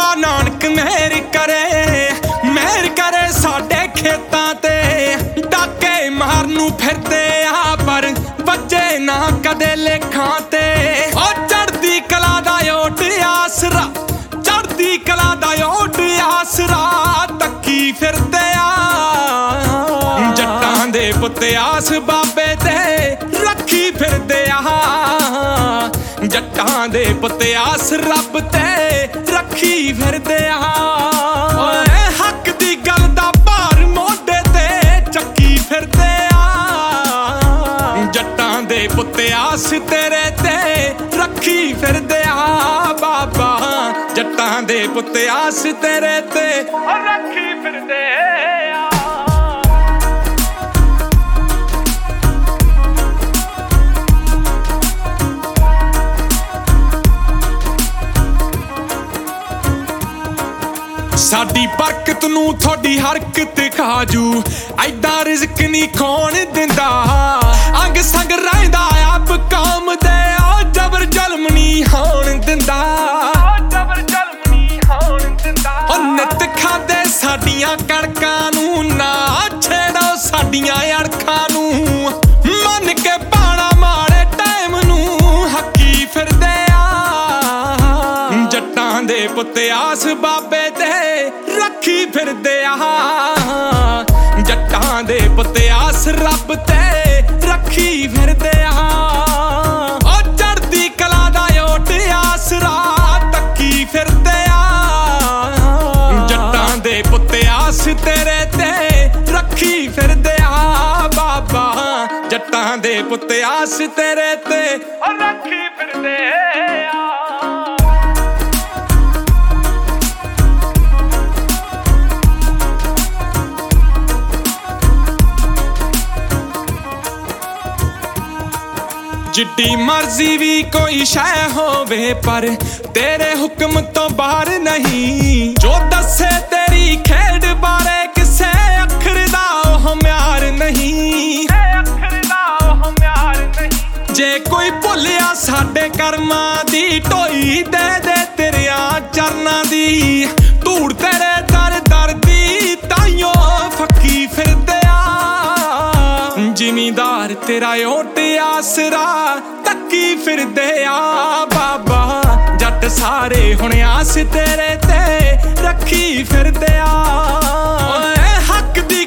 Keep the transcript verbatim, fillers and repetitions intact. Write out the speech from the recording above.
बाबा नानक मेहर करे, मेहर करे साडे खेतां ते। डाके मारनू फिरदे आ पर बच्चे ना कदे लेखां ते। ओ चढ़दी कला दा ओट आसरा, चढ़दी कला दा ओट आसरा तक्की फिरदे आ। जट्टां दे पुत्त आस बाबे ते रखी फिरदे आ। जट्टां दे पुत्त आस रब ते रखी फिरदे आ। ओए हक दी गल दा भार मोढे ते चक्की फिरदे आ। जट्टां दे पुत्त आस तेरे ते रखी फिरदे आ बाबा। जट्टां दे पुत्त आस तेरे ते रखी फिरदे आ। साडी बरकत नू थोड़ी हरकत खाजू, ऐडा रिज़्क नी कौन दिंदा। अंग संग रहिंदा आप काम दे, ओ जबर जुल्म नी होण दिंदा। ओ नित खादे साडियां कणकां नू, ना छेड़ो साडियां अणखां नू। मन के पाना माड़े टाइम नू हकी फिरदे आ। जट्टां दे पुत्त आस बाबे ते रखी फिरदे आ। जट्टां दे पुत्त आस रब ते रखी फिरदे आ। ओ चढ़दी कला दा ओट आसरा तक्की फिरदे आ। जट्टां दे पुत्त आस तेरे ते रखी फिरदे आ बाबा। जट्टां दे पुत्त आस तेरे ते रखी फिरदे आ। जिड्डी मर्जी भी कोई शै होवे पर तेरे हुक्म तो बाहर नहीं। जो दसे तेरी खेड बारे किसे अखर दा ओह म्यार नहीं। जे कोई भुलिया साडे कर्मां दी ढोई दे दे तेरियां चरनां दी। धूड़ तेरे दर दर दी ताइयों फक्की फिरदे आ। जिमीदार तेरा ओट आसरा तक्की फिरदे आ बाबा। जट सारे हुण आस तेरे ते रखी फिरदे आ। हक दी